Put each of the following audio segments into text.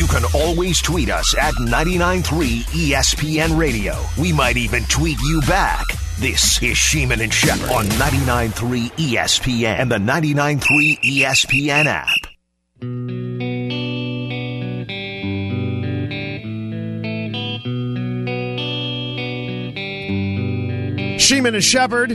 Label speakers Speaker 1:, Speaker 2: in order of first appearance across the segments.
Speaker 1: can always tweet us at 99.3 ESPN Radio. We might even tweet you back. This is Sheeman and Shepherd on 99.3 ESPN and the 99.3 ESPN app.
Speaker 2: Sheeman and Shepherd,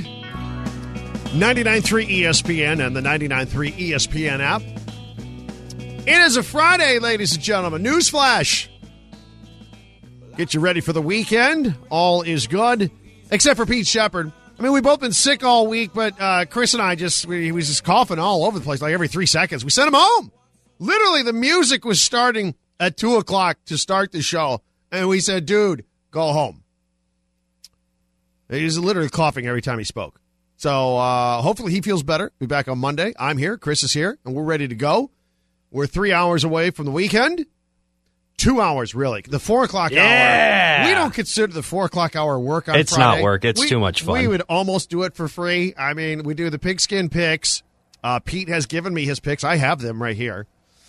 Speaker 2: 99.3 ESPN and the 99.3 ESPN app. It is a Friday, ladies and gentlemen. Newsflash. Get you ready for the weekend. All is good, except for Pete Shepherd. I mean, we've both been sick all week, but Chris and I he was just coughing all over the place, like every 3 seconds. We sent him home. Literally, the music was starting at 2 o'clock to start the show, and we said, dude, go home. He was literally coughing every time he spoke. So hopefully he feels better. Be back on Monday. I'm here. Chris is here, and we're ready to go. We're 3 hours away from the weekend. 2 hours, really. The 4 o'clock hour. We don't consider the 4 o'clock hour work on Friday.
Speaker 3: It's not work. It's too much fun.
Speaker 2: We would almost do it for free. I mean, we do the pigskin picks. Pete has given me his picks. I have them right here.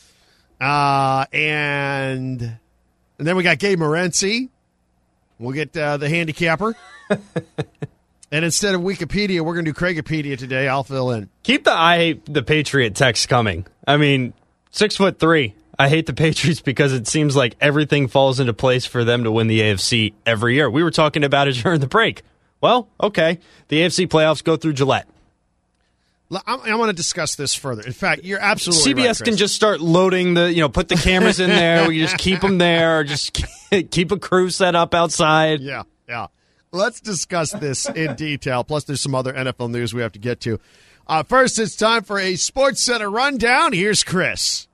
Speaker 2: And then we got Gabe Morency. We'll get the handicapper. And instead of Wikipedia, we're going to do Craigopedia today. I'll fill in.
Speaker 3: Keep the Patriot text coming. I mean, 6'3". I hate the Patriots because it seems like everything falls into place for them to win the AFC every year. We were talking about it during the break. Well, okay. The AFC playoffs go through Gillette.
Speaker 2: I want to discuss this further. In fact, you're absolutely
Speaker 3: CBS
Speaker 2: right, Chris.
Speaker 3: can just start loading put the cameras in there. We just keep them there. Just keep a crew set up outside.
Speaker 2: Yeah. Let's discuss this in detail. Plus, there's some other NFL news we have to get to. First, it's time for a Sports Center rundown. Here's Chris.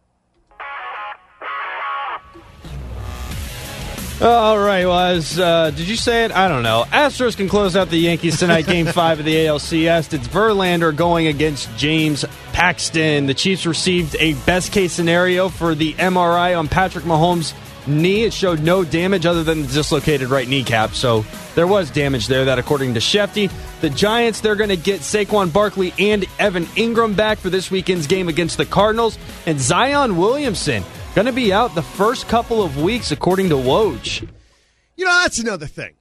Speaker 3: All right, did you say it? I don't know. Astros can close out the Yankees tonight, Game 5 of the ALCS. It's Verlander going against James Paxton. The Chiefs received a best-case scenario for the MRI on Patrick Mahomes' knee. It showed no damage other than the dislocated right kneecap, so there was damage there, that according to Shefty. The Giants, they're going to get Saquon Barkley and Evan Ingram back for this weekend's game against the Cardinals. And Zion Williamson going to be out the first couple of weeks, according to Woj.
Speaker 2: That's another thing.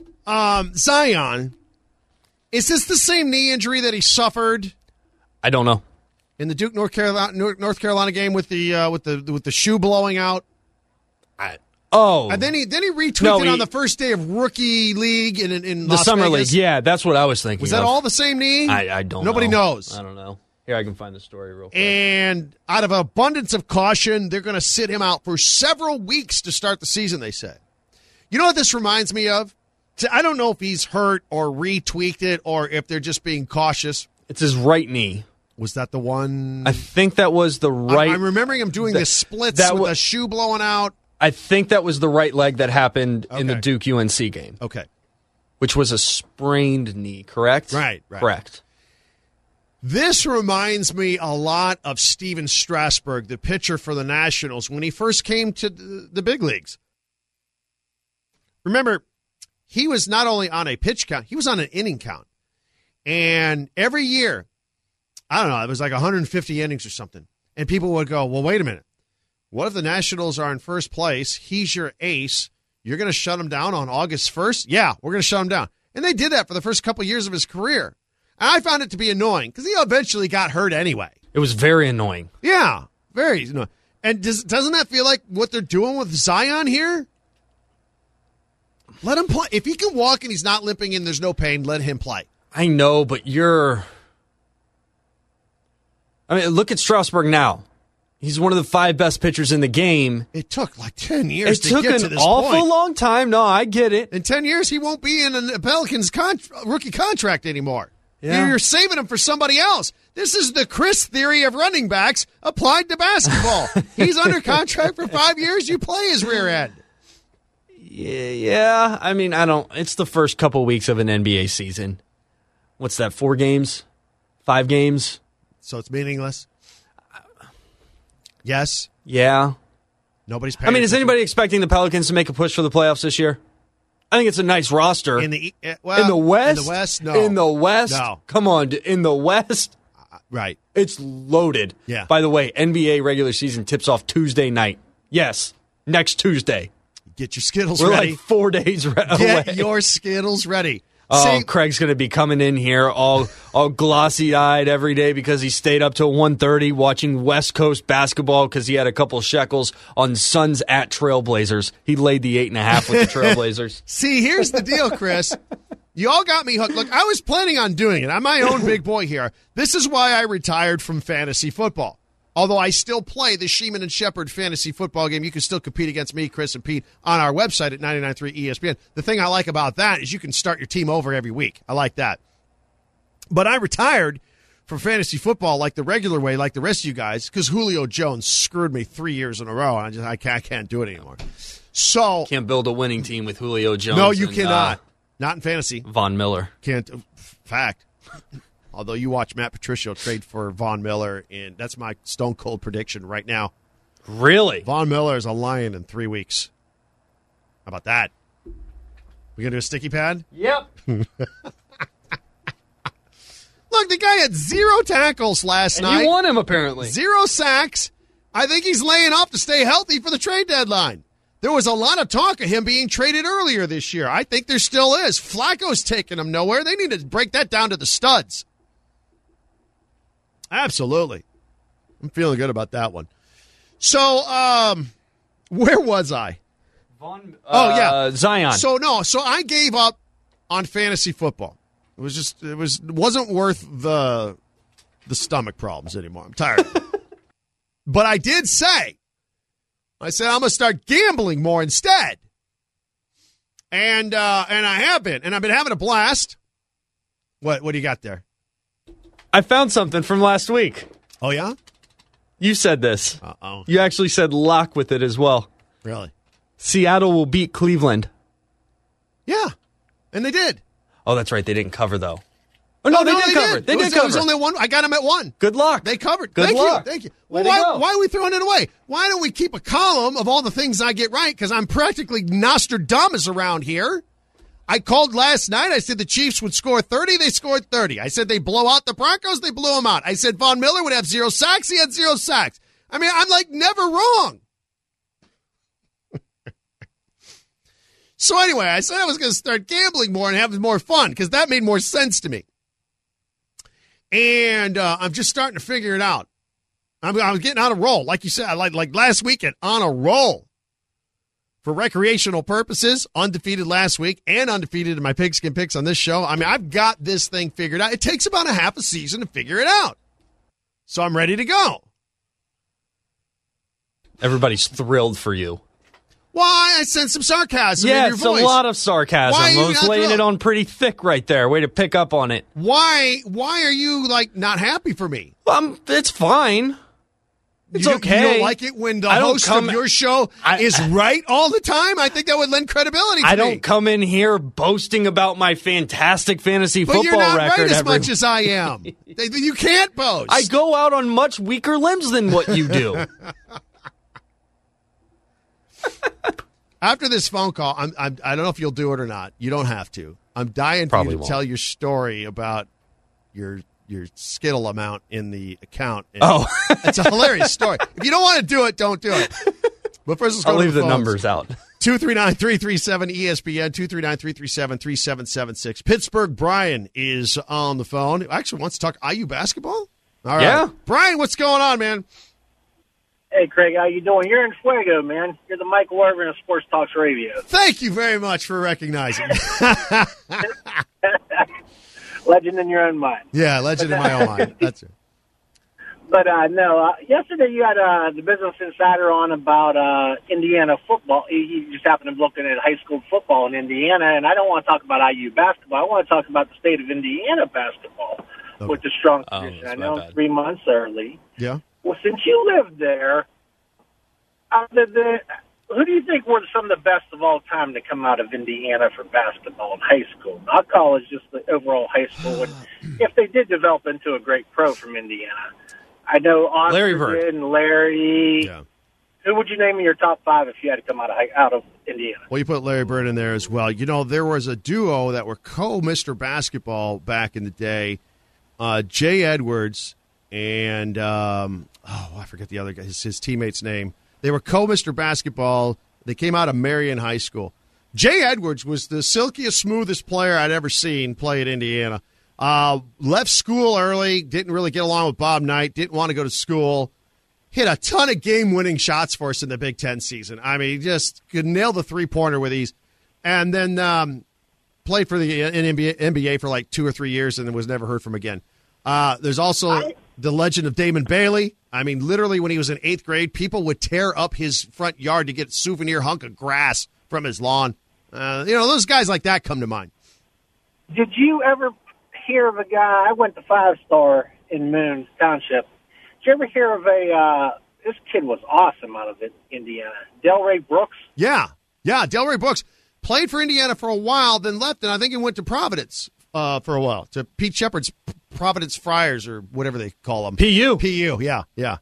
Speaker 2: Zion, is this the same knee injury that he suffered?
Speaker 3: I don't know.
Speaker 2: In the Duke North Carolina game with the shoe blowing out. And then he retweeted on the first day of rookie league in
Speaker 3: the
Speaker 2: Las
Speaker 3: summer
Speaker 2: Vegas.
Speaker 3: league. Yeah, that's what I was thinking.
Speaker 2: Was that all the same knee?
Speaker 3: I don't know.
Speaker 2: Nobody knows.
Speaker 3: I don't know. Here, I can find the story real quick.
Speaker 2: And out of abundance of caution, they're going to sit him out for several weeks to start the season, they say. You know what this reminds me of? I don't know if he's hurt or retweaked it or if they're just being cautious.
Speaker 3: It's his right knee.
Speaker 2: Was that the one?
Speaker 3: I think that was the right.
Speaker 2: I'm remembering him doing the splits with a shoe blowing out.
Speaker 3: I think that was the right leg that happened in the Duke UNC game.
Speaker 2: Okay.
Speaker 3: Which was a sprained knee, correct?
Speaker 2: Right.
Speaker 3: Correct.
Speaker 2: This reminds me a lot of Steven Strasburg, the pitcher for the Nationals, when he first came to the big leagues. Remember, he was not only on a pitch count, he was on an inning count. And every year, I don't know, it was like 150 innings or something. And people would go, well, wait a minute. What if the Nationals are in first place? He's your ace. You're going to shut him down on August 1st? Yeah, we're going to shut him down. And they did that for the first couple of years of his career. And I found it to be annoying because he eventually got hurt anyway.
Speaker 3: It was very annoying.
Speaker 2: Yeah, very annoying. And doesn't that feel like what they're doing with Zion here? Let him play. If he can walk and he's not limping and there's no pain, let him play.
Speaker 3: I know, but look at Strasburg now. He's one of the 5 best pitchers in the game.
Speaker 2: It took like 10 years to get to this point. It took
Speaker 3: an awful long time. No, I get it.
Speaker 2: In 10 years, he won't be in a Pelicans rookie contract anymore.
Speaker 3: Yeah.
Speaker 2: You're saving him for somebody else. This is the Chris theory of running backs applied to basketball. He's under contract for 5 years. You play his rear end.
Speaker 3: Yeah. I mean, it's the first couple weeks of an NBA season. What's that, 4 games? 5 games?
Speaker 2: So it's meaningless? Yes.
Speaker 3: Yeah.
Speaker 2: Nobody's paying
Speaker 3: is anybody expecting the Pelicans to make a push for the playoffs this year? I think it's a nice roster.
Speaker 2: In the
Speaker 3: West? In the West, no. In the West?
Speaker 2: No.
Speaker 3: Come on. In the West?
Speaker 2: Right.
Speaker 3: It's loaded.
Speaker 2: Yeah.
Speaker 3: By the way, NBA regular season tips off Tuesday night. Yes, next Tuesday.
Speaker 2: Get your Skittles
Speaker 3: We're
Speaker 2: ready.
Speaker 3: like 4 days away.
Speaker 2: Get your Skittles ready.
Speaker 3: Oh, Craig's going to be coming in here all glossy-eyed every day because he stayed up till 1:30 watching West Coast basketball because he had a couple shekels on Suns at Trailblazers. He laid the 8.5 with the Trailblazers.
Speaker 2: See, here's the deal, Chris. You all got me hooked. Look, I was planning on doing it. I'm my own big boy here. This is why I retired from fantasy football. Although I still play the Sheeman and Shepherd fantasy football game, you can still compete against me, Chris, and Pete on our website at 99.3 ESPN. The thing I like about that is you can start your team over every week. I like that. But I retired from fantasy football like the regular way, like the rest of you guys, because Julio Jones screwed me 3 years in a row. I can't do it anymore. So
Speaker 3: Can't build a winning team with Julio Jones.
Speaker 2: no, you
Speaker 3: and,
Speaker 2: cannot. Not in fantasy.
Speaker 3: Von Miller.
Speaker 2: Can't. Fact. Although you watch Matt Patricia trade for Von Miller, and that's my stone cold prediction right now.
Speaker 3: Really?
Speaker 2: Von Miller is a Lion in 3 weeks. How about that? We gonna do a sticky pad?
Speaker 3: Yep.
Speaker 2: Look, the guy had 0 tackles last
Speaker 3: And
Speaker 2: night.
Speaker 3: you won him, apparently.
Speaker 2: 0 sacks. I think he's laying off to stay healthy for the trade deadline. There was a lot of talk of him being traded earlier this year. I think there still is. Flacco's taking him nowhere. They need to break that down to the studs. Absolutely. I'm feeling good about that one. So, where was I?
Speaker 3: Zion.
Speaker 2: So I gave up on fantasy football. It wasn't worth the stomach problems anymore. I'm tired of it. But I did say, I said I'm going to start gambling more instead. And I have been. And I've been having a blast. What do you got there?
Speaker 3: I found something from last week.
Speaker 2: Oh, yeah?
Speaker 3: You said this.
Speaker 2: Uh-oh.
Speaker 3: You actually said lock with it as well.
Speaker 2: Really?
Speaker 3: Seattle will beat Cleveland.
Speaker 2: Yeah. And they did.
Speaker 3: Oh, that's right. They didn't cover, though. Oh, no, they did cover. They did cover.
Speaker 2: It was only one. I got them at 1.
Speaker 3: Good luck.
Speaker 2: They covered.
Speaker 3: Good
Speaker 2: Thank
Speaker 3: luck.
Speaker 2: you. Thank you.
Speaker 3: Way
Speaker 2: Well,
Speaker 3: to go.
Speaker 2: why are we throwing it away? Why don't we keep a column of all the things I get right? Because I'm practically Nostradamus around here. I called last night. I said the Chiefs would score 30. They scored 30. I said they blow out the Broncos. They blew them out. I said Von Miller would have 0 sacks. He had 0 sacks. I mean, I'm like never wrong. So anyway, I said I was going to start gambling more and having more fun because that made more sense to me. And I'm just starting to figure it out. I'm getting on a roll. Like you said, like last weekend, on a roll. For recreational purposes, undefeated last week and undefeated in my pigskin picks on this show. I mean, I've got this thing figured out. It takes about a half a season to figure it out. So I'm ready to go.
Speaker 3: Everybody's thrilled for you.
Speaker 2: Why? I sense some sarcasm in
Speaker 3: Yeah,
Speaker 2: your
Speaker 3: it's
Speaker 2: voice.
Speaker 3: a lot of sarcasm.
Speaker 2: Why are you
Speaker 3: I was
Speaker 2: not
Speaker 3: laying
Speaker 2: thrilled?
Speaker 3: it on pretty thick right there. Way to pick up on it.
Speaker 2: Why are you, like, not happy for me?
Speaker 3: It's fine. It's okay.
Speaker 2: You don't like it when the
Speaker 3: I don't
Speaker 2: host
Speaker 3: come-
Speaker 2: of your show is right all the time? I think that would lend credibility to me.
Speaker 3: I don't come in here boasting about my fantastic fantasy
Speaker 2: But
Speaker 3: football
Speaker 2: you're not
Speaker 3: record.
Speaker 2: right as much as I am. You can't boast.
Speaker 3: I go out on much weaker limbs than what you do.
Speaker 2: After this phone call, I don't know if you'll do it or not. You don't have to. I'm dying for
Speaker 3: Probably
Speaker 2: you to
Speaker 3: won't.
Speaker 2: tell your story about your Skittle amount in the account. And
Speaker 3: Oh.
Speaker 2: it's a hilarious story. If you don't want to do it, don't do it. But first, let's go
Speaker 3: I'll
Speaker 2: to
Speaker 3: leave the
Speaker 2: phones.
Speaker 3: numbers out.
Speaker 2: 239-337-ESPN, 239-337-3776. Pittsburgh Brian is on the phone. Actually wants to talk IU basketball. All right.
Speaker 3: Yeah.
Speaker 2: Brian, what's going on, man?
Speaker 4: Hey, Craig, how you doing? You're in Fuego, man. You're the Michael Irvin of Sports Talks Radio.
Speaker 2: Thank you very much for recognizing me.
Speaker 4: Legend in your own mind.
Speaker 2: Yeah, legend in my own mind. That's it.
Speaker 4: But, yesterday you had the Business Insider on about Indiana football. He just happened to be looking at high school football in Indiana, and I don't want to talk about IU basketball. I want to talk about the state of Indiana basketball with the strong tradition.
Speaker 3: that's
Speaker 4: I
Speaker 3: my
Speaker 4: know
Speaker 3: bad.
Speaker 4: 3 months early.
Speaker 2: Yeah.
Speaker 4: Well, since you lived there, who do you think were some of the best of all time to come out of Indiana for basketball in high school? Not college, just the overall high school. And if they did develop into a great pro from Indiana, I know Oscar
Speaker 3: Larry Bird.
Speaker 4: did and Larry.
Speaker 2: Yeah.
Speaker 4: Who would you name in your top 5 if you had to come out of Indiana?
Speaker 2: Well, you put Larry Bird in there as well. You know, there was a duo that were co-Mr. Basketball back in the day, Jay Edwards and, I forget the other guy, his teammate's name. They were co-Mr. Basketball. They came out of Marion High School. Jay Edwards was the silkiest, smoothest player I'd ever seen play at Indiana. Left school early, didn't really get along with Bob Knight, didn't want to go to school. Hit a ton of game-winning shots for us in the Big Ten season. I mean, he just could nail the three-pointer with ease. And then played for the NBA for like 2 or 3 years and then was never heard from again. There's also the legend of Damon Bailey. I mean, literally when he was in 8th grade, people would tear up his front yard to get a souvenir hunk of grass from his lawn. Those guys like that come to mind.
Speaker 4: Did you ever hear of a guy? I went to 5-Star in Moon Township. Did you ever hear of this kid was awesome out of Indiana, Delray Brooks?
Speaker 2: Yeah, Delray Brooks played for Indiana for a while, then left, and I think he went to Providence for a while, to Pete Shepard's Providence Friars or whatever they call them.
Speaker 3: PU,
Speaker 2: yeah.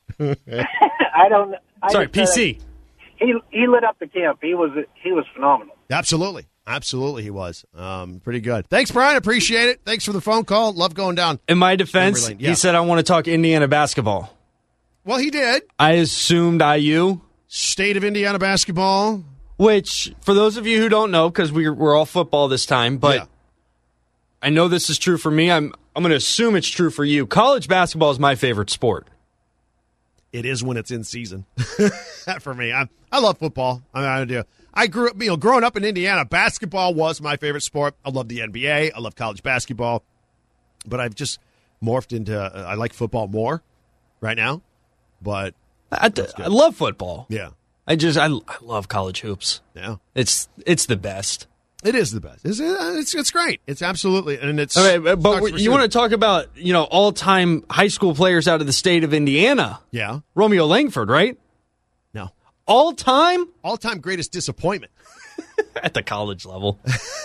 Speaker 4: I don't know.
Speaker 3: Sorry, PC.
Speaker 4: He lit up the camp. He was phenomenal.
Speaker 2: Absolutely he was. Pretty good. Thanks, Brian. Appreciate it. Thanks for the phone call. Love going down.
Speaker 3: In my defense, he said, I want to talk Indiana basketball.
Speaker 2: Well, he did.
Speaker 3: I assumed IU.
Speaker 2: State of Indiana basketball.
Speaker 3: Which, for those of you who don't know, because we're all football this time, but I know this is true for me. I'm going to assume it's true for you. College basketball is my favorite sport.
Speaker 2: It is when it's in season. For me, I love football. I do. I grew up, growing up in Indiana, basketball was my favorite sport. I love the NBA. I love college basketball. But I've just morphed into, I like football more right now. But
Speaker 3: I love football.
Speaker 2: Yeah.
Speaker 3: I love college hoops.
Speaker 2: Yeah.
Speaker 3: It's the best.
Speaker 2: It is the best. It's great. It's absolutely, and it's
Speaker 3: okay. But you want to talk about all-time high school players out of the state of Indiana?
Speaker 2: Yeah,
Speaker 3: Romeo Langford, right?
Speaker 2: No,
Speaker 3: all-time
Speaker 2: greatest disappointment
Speaker 3: at the college level.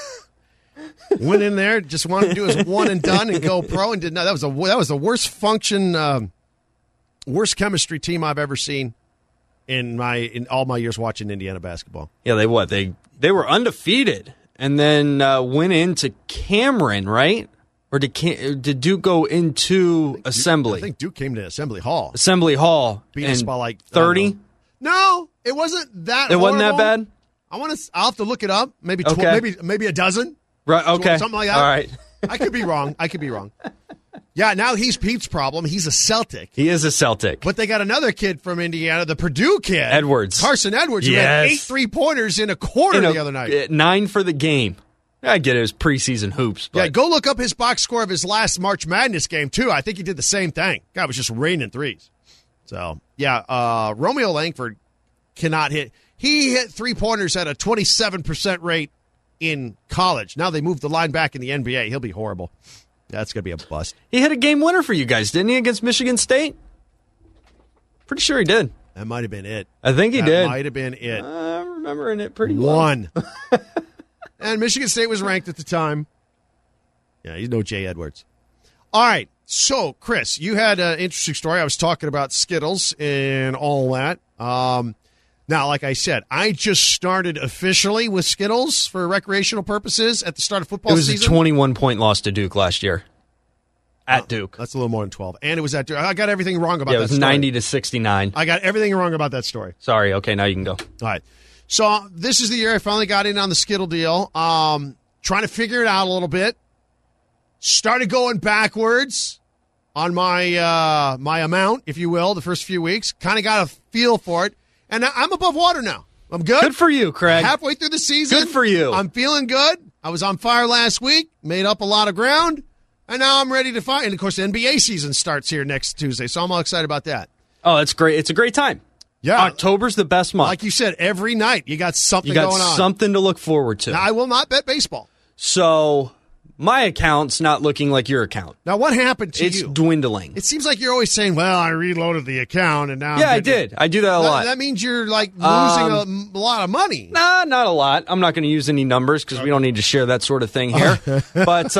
Speaker 2: Went in there, just wanted to do his one and done and go pro, and did not. That was the worst function, worst chemistry team I've ever seen in all my years watching Indiana basketball.
Speaker 3: Yeah, they were undefeated. And then went into Cameron, right? Or did Duke go into Assembly?
Speaker 2: I think Duke came to Assembly Hall.
Speaker 3: Assembly Hall.
Speaker 2: Beat us by like
Speaker 3: 30?
Speaker 2: No, it wasn't that.
Speaker 3: It wasn't that bad?
Speaker 2: I'll have to look it up. Maybe maybe a dozen.
Speaker 3: Right. Okay.
Speaker 2: Something like that.
Speaker 3: All right.
Speaker 2: I could be wrong. Yeah, now he's Pete's problem. He's a Celtic.
Speaker 3: He is a Celtic.
Speaker 2: But they got another kid from Indiana, the Purdue kid.
Speaker 3: Edwards.
Speaker 2: Carson Edwards, who had 8 3-pointers in a quarter the other night.
Speaker 3: 9 for the game. I get it. It was preseason hoops. But.
Speaker 2: Yeah, go look up his box score of his last March Madness game, too. I think he did the same thing. Guy was just raining threes. So, yeah, Romeo Langford cannot hit. He hit 3-pointers at a 27% rate in college. Now they moved the line back in the NBA. He'll be horrible. That's going to be a bust.
Speaker 3: He hit a game winner for you guys, didn't he, against Michigan State? Pretty sure he did.
Speaker 2: That might have been it.
Speaker 3: I think he did.
Speaker 2: That might have been it.
Speaker 3: I'm remembering it pretty well.
Speaker 2: One. And Michigan State was ranked at the time. Yeah, you know Jay Edwards. All right. So, Chris, you had an interesting story. I was talking about Skittles and all that. Now, like I said, I just started officially with Skittles for recreational purposes at the start of football season.
Speaker 3: It was a 21-point loss to Duke last year. At Duke.
Speaker 2: That's a little more than 12. And it was at Duke. I got everything wrong about that story.
Speaker 3: Yeah, it was 90-69.
Speaker 2: I got everything wrong about that story.
Speaker 3: Sorry. Okay, now you can go.
Speaker 2: All right. So this is the year I finally got in on the Skittle deal. Trying to figure it out a little bit. Started going backwards on my my amount, if you will, the first few weeks. Kind of got a feel for it. And I'm above water now. I'm good.
Speaker 3: Good for you, Craig.
Speaker 2: Halfway through the season.
Speaker 3: Good for you.
Speaker 2: I'm feeling good. I was on fire last week, made up a lot of ground, and now I'm ready to fight. And, of course, the NBA season starts here next Tuesday, so I'm all excited about that.
Speaker 3: Oh, that's great. It's a great time.
Speaker 2: Yeah.
Speaker 3: October's the best month.
Speaker 2: Like you said, every night you got something going on.
Speaker 3: You got something to look forward to.
Speaker 2: Now, I will not bet baseball.
Speaker 3: So my account's not looking like your account.
Speaker 2: Now, what happened to you?
Speaker 3: It's dwindling.
Speaker 2: It seems like you're always saying, well, I reloaded the account, and now
Speaker 3: Yeah, I did. I do that a lot.
Speaker 2: That means you're, like, losing a lot of money.
Speaker 3: Nah, not a lot. I'm not going to use any numbers because we don't need to share that sort of thing here. But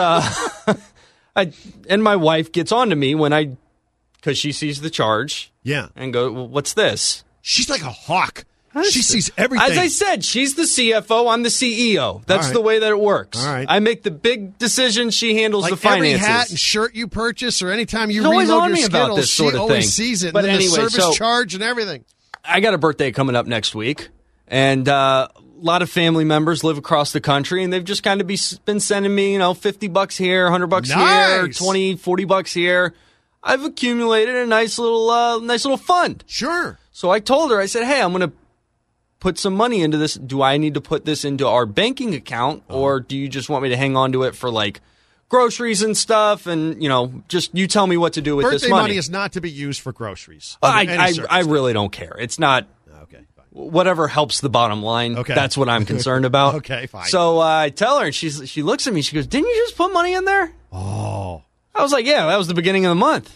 Speaker 3: and my wife gets on to me because she sees the charge.
Speaker 2: Yeah.
Speaker 3: And go, well, what's this?
Speaker 2: She's like a hawk. She sees everything.
Speaker 3: As I said, she's the CFO. I'm the CEO. That's the way that it works.
Speaker 2: All right.
Speaker 3: I make the big decisions. She handles
Speaker 2: like
Speaker 3: the finances.
Speaker 2: Every hat and shirt you purchase or anytime you
Speaker 3: She's always
Speaker 2: reload
Speaker 3: on
Speaker 2: your
Speaker 3: me
Speaker 2: Skittles,
Speaker 3: about this sort
Speaker 2: she
Speaker 3: of
Speaker 2: always
Speaker 3: thing.
Speaker 2: sees it.
Speaker 3: But
Speaker 2: and then
Speaker 3: anyway,
Speaker 2: the service charge and everything.
Speaker 3: I got a birthday coming up next week, and a lot of family members live across the country, and they've just kind of been sending me, $50 here, $100 here, $20, $40 here. I've accumulated a nice little fund.
Speaker 2: Sure.
Speaker 3: So I told her, I said, hey, I'm going to put some money into this. Do I need to put this into our banking account, or do you just want me to hang on to it for groceries and stuff? And, just you tell me what to do with this money.
Speaker 2: Birthday money is not to be used for groceries.
Speaker 3: I really don't care. It's not.
Speaker 2: Okay, fine.
Speaker 3: Whatever helps the bottom line.
Speaker 2: Okay.
Speaker 3: That's what I'm concerned about.
Speaker 2: Okay, fine.
Speaker 3: So I tell her, and she looks at me. She goes, "Didn't you just put money in there?"
Speaker 2: Oh.
Speaker 3: I was like, "Yeah, that was the beginning of the month."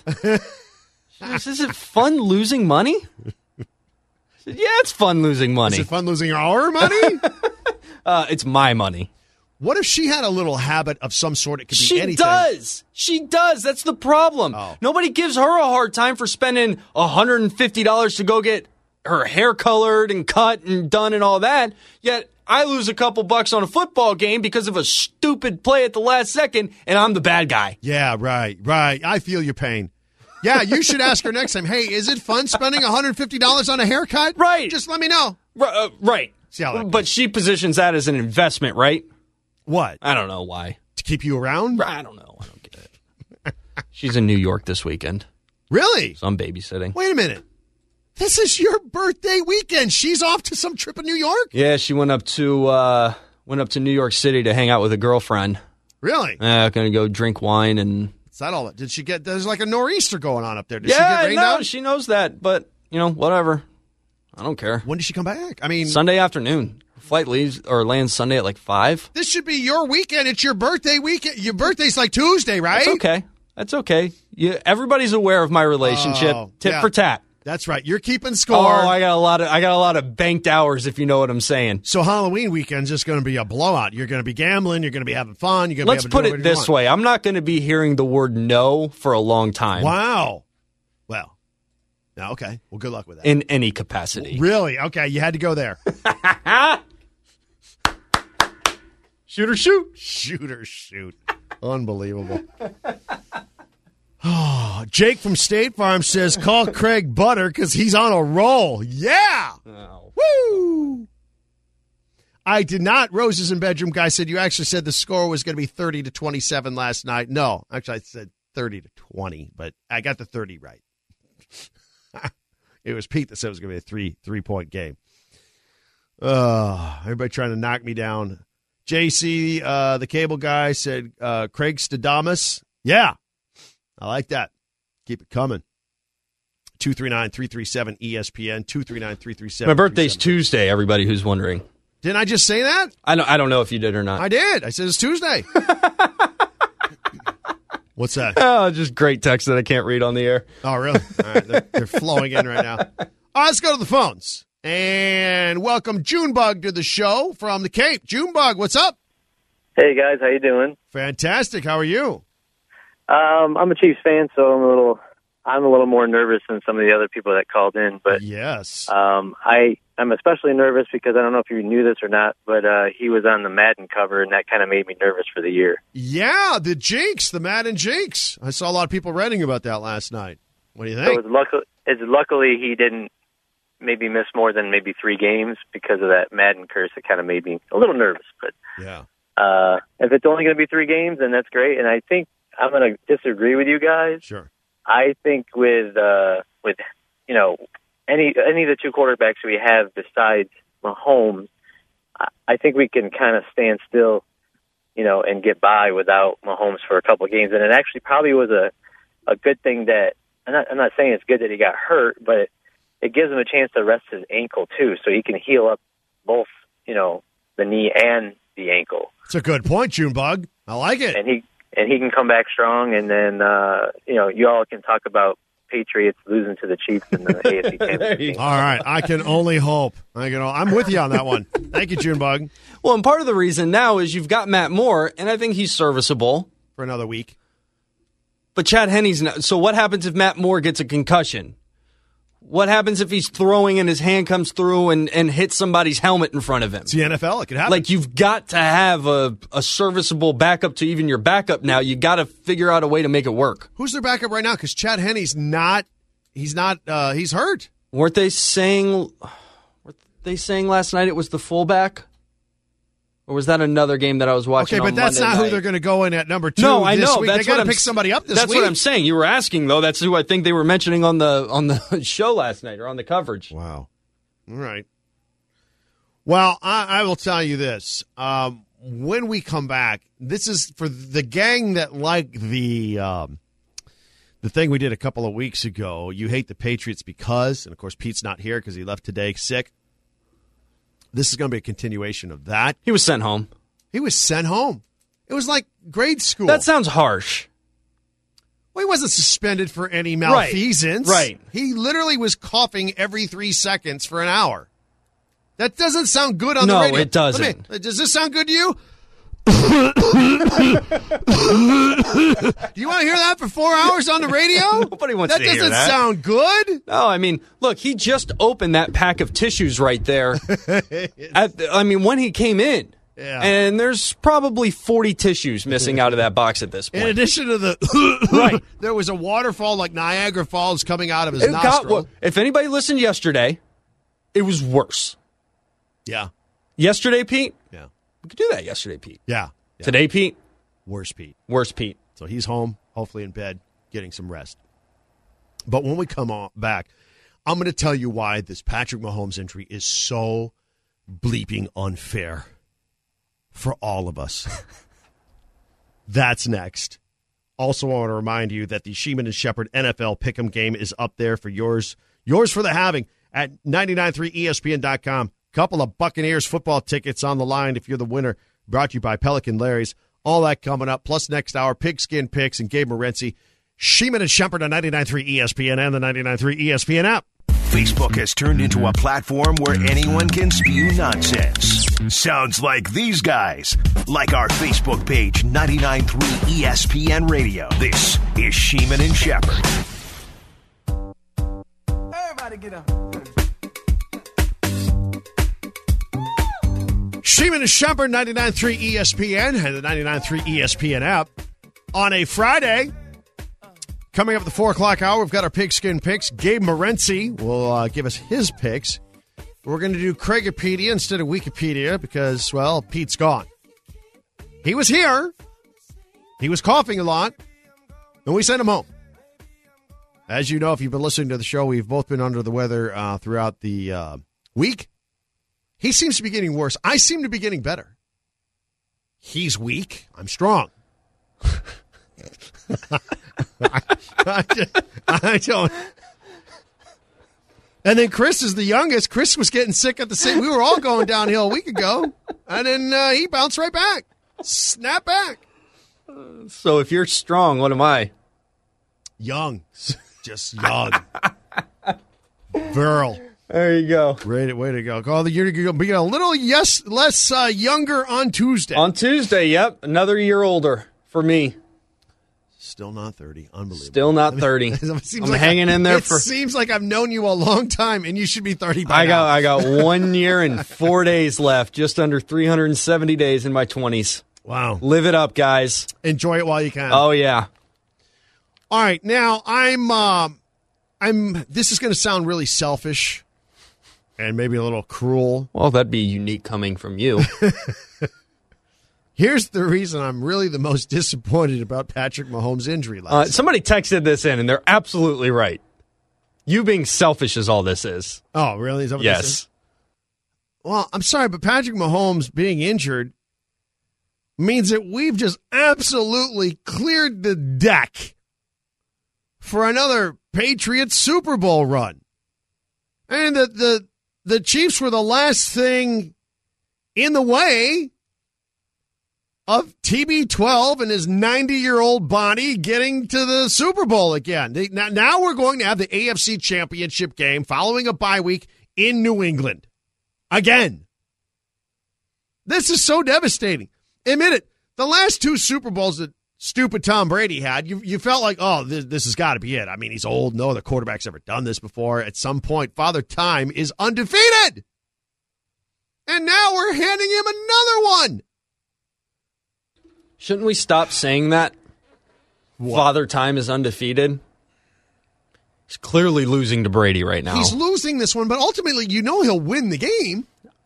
Speaker 3: She goes, "Is it fun losing money?" I said, "Yeah, it's fun losing money."
Speaker 2: Is it fun losing our money?
Speaker 3: It's my money.
Speaker 2: What if she had a little habit of some sort? It could be
Speaker 3: She
Speaker 2: anything.
Speaker 3: She does. That's the problem.
Speaker 2: Oh.
Speaker 3: Nobody gives her a hard time for spending $150 to go get her hair colored and cut and done and all that. Yet I lose a couple bucks on a football game because of a stupid play at the last second, and I'm the bad guy.
Speaker 2: Yeah, right. I feel your pain. Yeah, you should ask her next time, hey, is it fun spending $150 on a haircut?
Speaker 3: Right.
Speaker 2: Just let me know.
Speaker 3: Right.
Speaker 2: See how that
Speaker 3: But
Speaker 2: goes.
Speaker 3: she positions that as an investment, right?
Speaker 2: What?
Speaker 3: I don't know why.
Speaker 2: To keep you around?
Speaker 3: I don't know. I don't get it. She's in New York this weekend,
Speaker 2: Really?
Speaker 3: so I'm babysitting.
Speaker 2: Wait a minute. This is your birthday weekend. She's off to some trip in New York?
Speaker 3: Yeah, she went up to New York City to hang out with a girlfriend.
Speaker 2: Really?
Speaker 3: Gonna go drink wine and.
Speaker 2: Is that all? Did she get? There's like a nor'easter going on up there. Did she get rained out?
Speaker 3: She knows that, but whatever. I don't care.
Speaker 2: When did she come back? I mean,
Speaker 3: Sunday afternoon. Flight lands Sunday at 5.
Speaker 2: this should be your weekend. It's your birthday weekend. Your birthday's like Tuesday, right?
Speaker 3: That's okay. Everybody's aware of my relationship. Tit for tat.
Speaker 2: That's right. You're keeping score.
Speaker 3: Oh, I got a lot of banked hours, if you know what I'm saying.
Speaker 2: So Halloween weekend's just going to be a blowout. You're going to be gambling. You're going to be having fun. You're going to
Speaker 3: Let's put it this way. I'm not going to be hearing the word no for a long time.
Speaker 2: Wow. Well, okay. Well, good luck with that.
Speaker 3: In any capacity.
Speaker 2: Really? Okay. You had to go there.
Speaker 3: Shoot or shoot.
Speaker 2: Shoot or shoot. Unbelievable. Oh, Jake from State Farm says, call Craig Butter because he's on a roll. Yeah.
Speaker 3: Oh.
Speaker 2: Woo. I did not. Roses in Bedroom guy said, you actually said the score was going to be 30-27 last night. No, actually I said 30-20, but I got the 30 right. It was Pete that said it was going to be a three-point game. Everybody trying to knock me down. JC, the cable guy, said Craig Stadamus. Yeah, I like that. Keep it coming. 239-337-ESPN, 239-337.
Speaker 3: My birthday's Tuesday, everybody who's wondering.
Speaker 2: Didn't I just say that?
Speaker 3: I don't know if you did or not.
Speaker 2: I did. I said it's Tuesday. What's that?
Speaker 3: Oh, just great text that I can't read on the air.
Speaker 2: Oh, really? All right, they're flowing in right now. All right, let's go to the phones. And welcome Junebug to the show from the Cape. Junebug, what's up?
Speaker 5: Hey guys, how you doing?
Speaker 2: Fantastic. How are you?
Speaker 5: I'm a Chiefs fan, so I'm a little more nervous than some of the other people that called in. But
Speaker 2: yes,
Speaker 5: I'm especially nervous because I don't know if you knew this or not, but he was on the Madden cover, and that kind of made me nervous for the year.
Speaker 2: Yeah, the Jinx, the Madden Jinx. I saw a lot of people writing about that last night. What do you think?
Speaker 5: So luckily he didn't maybe miss more than maybe 3 games because of that Madden curse. It kind of made me a little nervous. But
Speaker 2: yeah,
Speaker 5: if it's only going to be 3 games, then that's great. And I think I'm going to disagree with you guys.
Speaker 2: Sure.
Speaker 5: I think with any of the 2 quarterbacks we have besides Mahomes, I think we can kind of stand still, and get by without Mahomes for a couple of games. And it actually probably was a good thing that I'm not saying it's good that he got hurt, but it gives him a chance to rest his ankle too, so he can heal up both, the knee and the ankle.
Speaker 2: It's a good point, Junebug. I like it.
Speaker 5: And he can come back strong, and then you all can talk about Patriots losing to the Chiefs in the AFC Championship game.
Speaker 2: All right, I can only hope. I'm with you on that one. Thank you, Junebug.
Speaker 3: Well, and part of the reason now is you've got Matt Moore, and I think he's serviceable
Speaker 2: for another week.
Speaker 3: But Chad Henne's not. So what happens if Matt Moore gets a concussion? What happens if he's throwing and his hand comes through and hits somebody's helmet in front of him?
Speaker 2: It's the NFL. It could happen.
Speaker 3: Like, you've got to have a serviceable backup to even your backup now. You got to figure out a way to make it work.
Speaker 2: Who's their backup right now? Because Chad Henne's not. He's hurt.
Speaker 3: Weren't they saying last night it was the fullback? Or was that another game that I was watching?
Speaker 2: Okay, but that's
Speaker 3: Monday
Speaker 2: not
Speaker 3: night?
Speaker 2: Who they're going to go in at number 2
Speaker 3: No, I
Speaker 2: this
Speaker 3: know.
Speaker 2: week.
Speaker 3: That's
Speaker 2: They got to
Speaker 3: what
Speaker 2: pick somebody up this week.
Speaker 3: That's what I'm saying. You were asking, though. That's who I think they were mentioning on the show last night or on the coverage.
Speaker 2: Wow. All right. Well, I will tell you this. When we come back, this is for the gang that like the thing we did a couple of weeks ago. You hate the Patriots because, and of course Pete's not here because he left today sick. This is going to be a continuation of that.
Speaker 3: He was sent home.
Speaker 2: He was sent home. It was like grade school.
Speaker 3: That sounds harsh.
Speaker 2: Well, he wasn't suspended for any malfeasance.
Speaker 3: Right.
Speaker 2: He literally was coughing every 3 seconds for an hour. That doesn't sound good on the radio.
Speaker 3: No, it doesn't.
Speaker 2: Does this sound good to you? Do you want to hear that for 4 hours on the radio?
Speaker 3: Nobody wants to hear that.
Speaker 2: That doesn't sound good.
Speaker 3: No, I mean, look, he just opened that pack of tissues right there. When he came in.
Speaker 2: Yeah.
Speaker 3: And there's probably 40 tissues missing out of that box at this point.
Speaker 2: In addition to the
Speaker 3: right,
Speaker 2: there was a waterfall like Niagara Falls coming out of his nostril.
Speaker 3: If anybody listened yesterday, it was worse.
Speaker 2: Yeah.
Speaker 3: Yesterday, Pete?
Speaker 2: Yeah.
Speaker 3: We could do that yesterday, Pete.
Speaker 2: Yeah.
Speaker 3: Today, Pete?
Speaker 2: Worse, Pete.
Speaker 3: Worse, Pete.
Speaker 2: So he's home, hopefully in bed, getting some rest. But when we come back, I'm going to tell you why this Patrick Mahomes injury is so bleeping unfair for all of us. That's next. Also, I want to remind you that the Sheeman and Shepherd NFL Pick'em game is up there for yours for the having at 993ESPN.com. Couple of Buccaneers football tickets on the line if you're the winner. Brought to you by Pelican Larry's. All that coming up. Plus next hour, Pigskin Picks and Gabe Morency. Sheeman and Shepherd on 99.3 ESPN and the 99.3 ESPN app.
Speaker 1: Facebook has turned into a platform where anyone can spew nonsense. Sounds like these guys. Like our Facebook page, 99.3 ESPN Radio. This is Sheeman and Shepherd.
Speaker 6: Everybody get up.
Speaker 2: Sheeman and Shepherd, 99.3 ESPN and the 99.3 ESPN app. On a Friday, coming up at the 4 o'clock hour, we've got our Pigskin Picks. Gabe Morency will give us his picks. We're going to do Craigopedia instead of Wikipedia because, well, Pete's gone. He was here. He was coughing a lot, and we sent him home. As you know, if you've been listening to the show, we've both been under the weather throughout the week. He seems to be getting worse. I seem to be getting better. He's weak. I'm strong. I don't. And then Chris is the youngest. Chris was getting sick at the same. We were all going downhill a week ago, and then he bounced right back. Snap back.
Speaker 3: So if you're strong, what am I?
Speaker 2: Young, just young. Virile.
Speaker 3: There you go.
Speaker 2: Way to go. You're going to be a little less younger on Tuesday.
Speaker 3: On Tuesday, yep. Another year older for me.
Speaker 2: Still not 30. Unbelievable.
Speaker 3: Still not 30. I'm hanging in there for.
Speaker 2: It seems like I've known you a long time, and you should be 30 by now.
Speaker 3: I got 1 year and 4 days left. Just under 370 days in my 20s.
Speaker 2: Wow.
Speaker 3: Live it up, guys.
Speaker 2: Enjoy it while you can.
Speaker 3: Oh, yeah.
Speaker 2: All right. Now, this is going to sound really selfish and maybe a little cruel.
Speaker 3: Well, that'd be unique coming from you.
Speaker 2: Here's the reason I'm really the most disappointed about Patrick Mahomes' injury last night.
Speaker 3: Somebody texted this in, and they're absolutely right. You being selfish is all this is.
Speaker 2: Oh, really? Is that what
Speaker 3: yes.
Speaker 2: this is? Well, I'm sorry, but Patrick Mahomes being injured means that we've just absolutely cleared the deck for another Patriots Super Bowl run. And the Chiefs were the last thing in the way of TB12 and his 90-year-old body getting to the Super Bowl again. Now we're going to have the AFC Championship game following a bye week in New England. Again. This is so devastating. Admit it, the last 2 Super Bowls that stupid Tom Brady had, you felt like, oh, this has got to be it. I mean, he's old. No other quarterback's ever done this before. At some point, Father Time is undefeated. And now we're handing him another one.
Speaker 3: Shouldn't we stop saying that?
Speaker 2: What?
Speaker 3: Father Time is undefeated. He's clearly losing to Brady right now.
Speaker 2: He's losing this one, but ultimately, he'll win the game.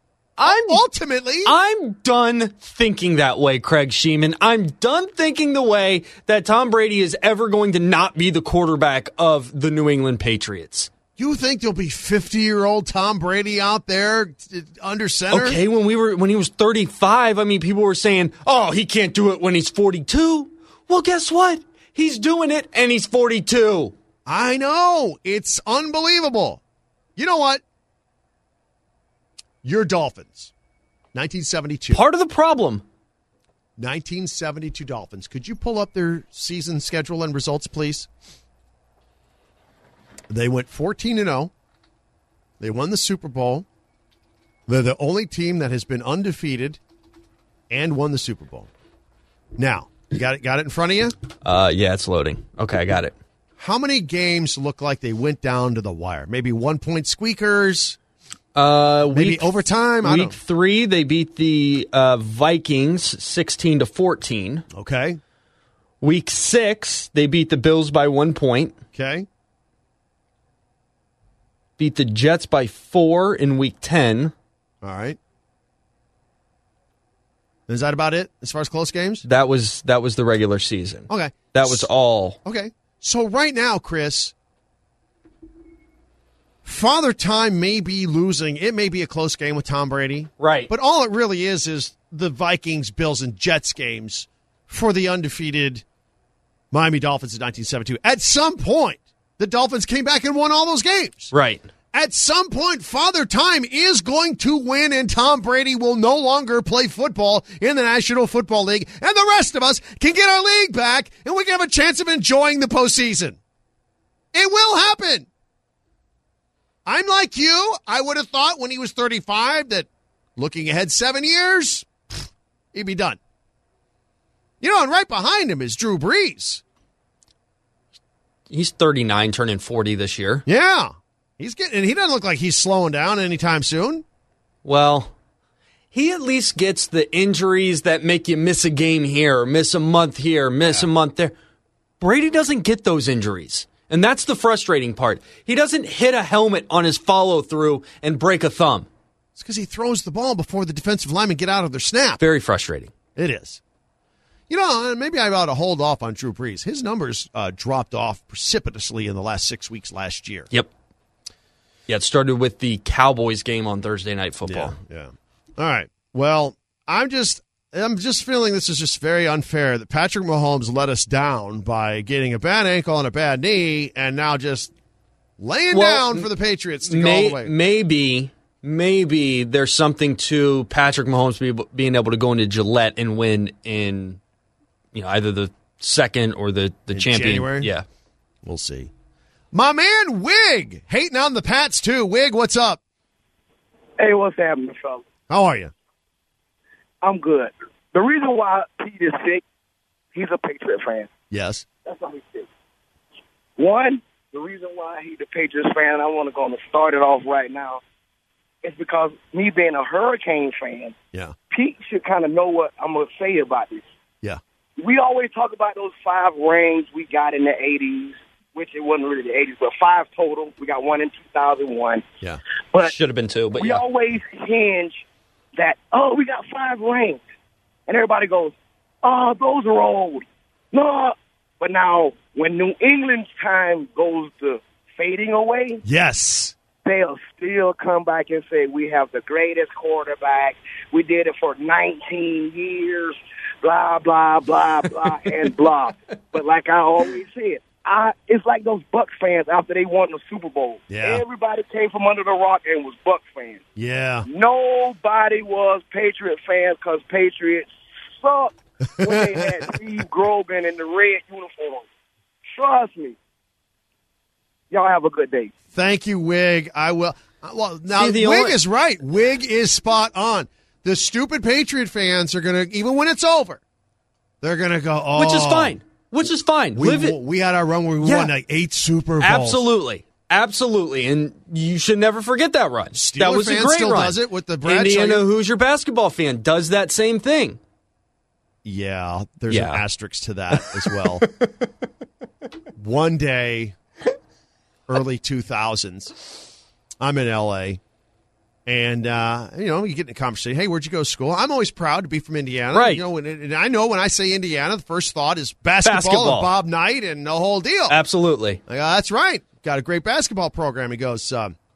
Speaker 2: I'm
Speaker 3: done thinking that way, Craig Sheeman. I'm done thinking the way that Tom Brady is ever going to not be the quarterback of the New England Patriots.
Speaker 2: You think there'll be 50-year-old Tom Brady out there under center?
Speaker 3: Okay, when he was 35, I mean, people were saying, "Oh, he can't do it when he's 42." Well, guess what? He's doing it, and he's 42.
Speaker 2: I know. It's unbelievable. You know what? Your Dolphins, 1972.
Speaker 3: Part of the problem.
Speaker 2: 1972 Dolphins. Could you pull up their season schedule and results, please? They went 14-0. They won the Super Bowl. They're the only team that has been undefeated and won the Super Bowl. Now, you got it in front of you?
Speaker 3: Yeah, it's loading. Okay, I got it.
Speaker 2: How many games look like they went down to the wire? Maybe 1-point squeakers? Maybe overtime?
Speaker 3: Week 3, they beat the Vikings 16-14.
Speaker 2: Okay.
Speaker 3: Week 6, they beat the Bills by 1 point.
Speaker 2: Okay.
Speaker 3: Beat the Jets by 4 in Week 10.
Speaker 2: All right. Is that about it as far as close games?
Speaker 3: That was the regular season.
Speaker 2: Okay.
Speaker 3: That was all.
Speaker 2: Okay. So right now, Chris, Father Time may be losing. It may be a close game with Tom Brady.
Speaker 3: Right.
Speaker 2: But all it really is the Vikings, Bills, and Jets games for the undefeated Miami Dolphins in 1972. At some point, the Dolphins came back and won all those games.
Speaker 3: Right.
Speaker 2: At some point, Father Time is going to win, and Tom Brady will no longer play football in the National Football League, and the rest of us can get our league back, and we can have a chance of enjoying the postseason. It will happen. I'm like you. I would have thought when he was 35 that looking ahead 7 years, he'd be done. You know, and right behind him is Drew Brees.
Speaker 3: He's 39, turning 40 this year.
Speaker 2: Yeah. He doesn't look like he's slowing down anytime soon.
Speaker 3: Well, he at least gets the injuries that make you miss a game here, miss a month here, miss a month there. Brady doesn't get those injuries. And that's the frustrating part. He doesn't hit a helmet on his follow-through and break a thumb.
Speaker 2: It's because he throws the ball before the defensive linemen get out of their snap.
Speaker 3: Very frustrating.
Speaker 2: It is. You know, maybe I ought to hold off on Drew Brees. His numbers dropped off precipitously in the last 6 weeks last year.
Speaker 3: Yep. Yeah, it started with the Cowboys game on Thursday Night Football.
Speaker 2: Yeah. All right. Well, I'm just feeling this is just very unfair that Patrick Mahomes let us down by getting a bad ankle and a bad knee and now just laying down for the Patriots to go all the way. Maybe there's something to Patrick Mahomes being able to go into Gillette and win in either the second or the champion.
Speaker 3: January? Yeah.
Speaker 2: We'll see. My man Wig, hating on the Pats too. Wig, what's up?
Speaker 6: Hey, what's happening, fella?
Speaker 2: How are you?
Speaker 6: I'm good. The reason why Pete is sick, he's a Patriot fan.
Speaker 2: Yes.
Speaker 6: That's why he's sick. One, the reason why he's a Patriots fan, I want to go and start it off right now, is because me being a Hurricane fan, Pete should kind of know what I'm going to say about this.
Speaker 2: Yeah.
Speaker 6: We always talk about those 5 rings we got in the 80s, which it wasn't really the 80s, but 5 total. We got 1 in 2001.
Speaker 2: Yeah.
Speaker 6: But
Speaker 3: should have been 2, but
Speaker 6: we always hinge that, we got 5 rings. And everybody goes, those are old. No. But now, when New England's time goes to fading away,
Speaker 2: yes,
Speaker 6: they'll still come back and say, we have the greatest quarterback. We did it for 19 years, blah, blah, blah, blah, and blah. But like I always said, it's like those Bucs fans after they won the Super Bowl.
Speaker 2: Yeah.
Speaker 6: Everybody came from under the rock and was Bucs fans.
Speaker 2: Yeah.
Speaker 6: Nobody was Patriot fans because Patriots sucked when they had Steve Grogan in the red uniform. Trust me. Y'all have a good day.
Speaker 2: Thank you, Wig. I will. Well, now, Wig is right. Wig is spot on. The stupid Patriot fans are going to, even when it's over, they're going to go,
Speaker 3: Which is fine.
Speaker 2: We had our run where we won like 8 Super Bowls.
Speaker 3: Absolutely. And you should never forget that run. That was a great
Speaker 2: still
Speaker 3: run.
Speaker 2: Does it with the Brad
Speaker 3: Indiana Hoosier basketball fan does that same thing.
Speaker 2: Yeah, there's an asterisk to that as well. One day, early 2000s. I'm in L.A., and, you get in a conversation. Hey, where'd you go to school? I'm always proud to be from Indiana.
Speaker 3: Right.
Speaker 2: And I know when I say Indiana, the first thought is basketball. And Bob Knight and the whole deal.
Speaker 3: Absolutely.
Speaker 2: That's right. Got a great basketball program. He goes,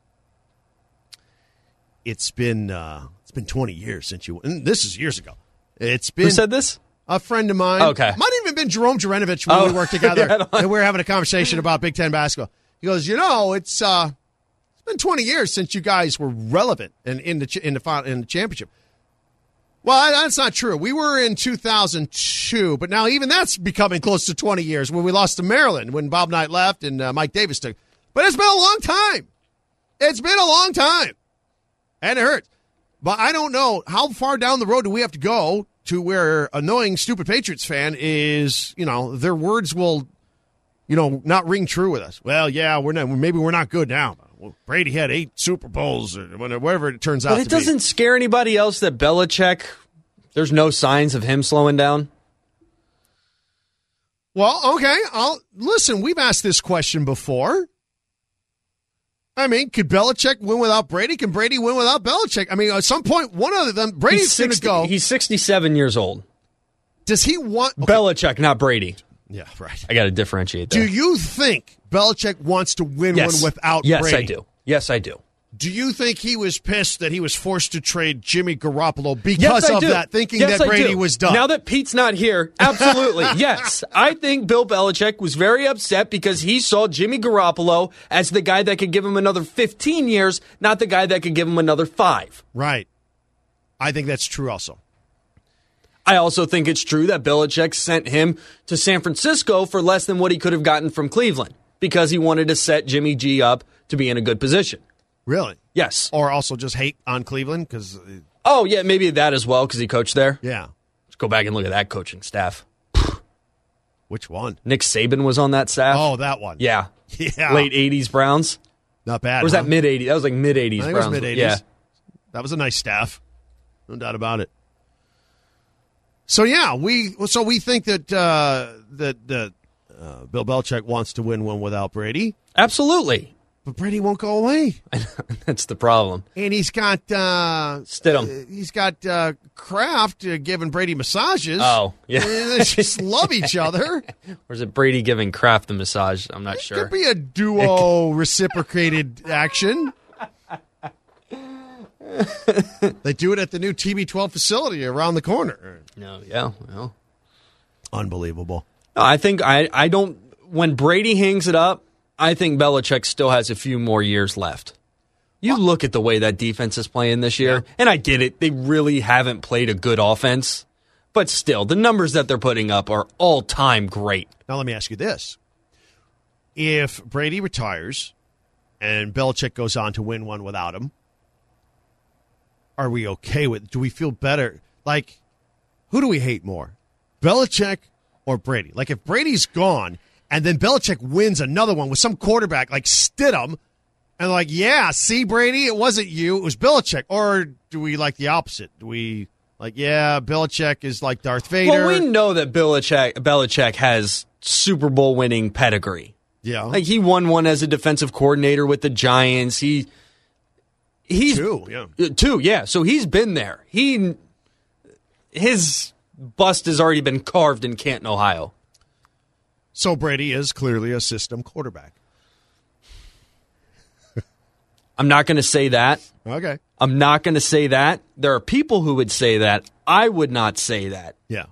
Speaker 2: it's been 20 years since you – and this is years ago. It's been –
Speaker 3: Who said this?
Speaker 2: A friend of mine.
Speaker 3: Okay.
Speaker 2: Might have even been Jerome Jurenovich when we worked together. And we were having a conversation about Big Ten basketball. He goes, it's been 20 years since you guys were relevant in the championship. Well, that's not true. We were in 2002, but now even that's becoming close to 20 years when we lost to Maryland when Bob Knight left and Mike Davis took. But it's been a long time. It's been a long time. And it hurts. But I don't know, how far down the road do we have to go to where annoying, stupid Patriots fan is, their words will, not ring true with us. Well, yeah, maybe we're not good now. Well, Brady had 8 Super Bowls or whatever it turns out to be.
Speaker 3: But it doesn't scare anybody else that Belichick, there's no signs of him slowing down?
Speaker 2: Well, okay. Listen, we've asked this question before. I mean, could Belichick win without Brady? Can Brady win without Belichick? I mean, at some point, one of them, Brady's going to go.
Speaker 3: He's 67 years old.
Speaker 2: Does he want...
Speaker 3: Okay. Belichick, not Brady.
Speaker 2: Yeah, right.
Speaker 3: I got to differentiate there.
Speaker 2: Do you think Belichick wants to win one without Brady?
Speaker 3: Yes, I do. Yes, I do.
Speaker 2: Do you think he was pissed that he was forced to trade Jimmy Garoppolo because of that, thinking that Brady was done?
Speaker 3: Now that Pete's not here, absolutely, yes. I think Bill Belichick was very upset because he saw Jimmy Garoppolo as the guy that could give him another 15 years, not the guy that could give him another 5.
Speaker 2: Right. I think that's true also.
Speaker 3: I also think it's true that Belichick sent him to San Francisco for less than what he could have gotten from Cleveland because he wanted to set Jimmy G up to be in a good position.
Speaker 2: Really?
Speaker 3: Yes.
Speaker 2: Or also just hate on Cleveland because.
Speaker 3: Oh yeah, maybe that as well because he coached there.
Speaker 2: Yeah.
Speaker 3: Let's go back and look at that coaching staff.
Speaker 2: Which one?
Speaker 3: Nick Saban was on that staff.
Speaker 2: Oh, that one.
Speaker 3: Yeah.
Speaker 2: Yeah.
Speaker 3: Late 80s Browns.
Speaker 2: Not bad.
Speaker 3: Or was that mid 80s? That was like mid 80s Browns.
Speaker 2: It was mid 80s.
Speaker 3: Yeah.
Speaker 2: That was a nice staff. No doubt about it. So yeah, we think that Bill Belichick wants to win one without Brady.
Speaker 3: Absolutely.
Speaker 2: But Brady won't go away.
Speaker 3: That's the problem.
Speaker 2: And he's got
Speaker 3: Stidham.
Speaker 2: He's got Kraft giving Brady massages.
Speaker 3: Oh, yeah.
Speaker 2: They just love each other.
Speaker 3: Or is it Brady giving Kraft the massage? I'm not sure.
Speaker 2: It could be a duo reciprocated action. They do it at the new TB12 facility around the corner.
Speaker 3: No, yeah, well.
Speaker 2: Unbelievable.
Speaker 3: No, I think I don't. When Brady hangs it up, I think Belichick still has a few more years left. You look at the way that defense is playing this year, and I get it. They really haven't played a good offense, but still, the numbers that they're putting up are all-time great.
Speaker 2: Now, let me ask you this. If Brady retires and Belichick goes on to win one without him, are we okay with it? Do we feel better? Like, who do we hate more, Belichick or Brady? Like, if Brady's gone and then Belichick wins another one with some quarterback like Stidham, and like, yeah, see, Brady, it wasn't you, it was Belichick. Or do we like the opposite? Do we like, yeah, Belichick is like Darth Vader?
Speaker 3: Well, we know that Belichick has Super Bowl winning pedigree.
Speaker 2: Yeah.
Speaker 3: Like, he won one as a defensive coordinator with the Giants. He's
Speaker 2: two, yeah.
Speaker 3: Two, yeah. So he's been there. His bust has already been carved in Canton, Ohio.
Speaker 2: So Brady is clearly a system quarterback.
Speaker 3: I'm not going to say that.
Speaker 2: Okay.
Speaker 3: I'm not going to say that. There are people who would say that. I would not say that.
Speaker 2: Yeah.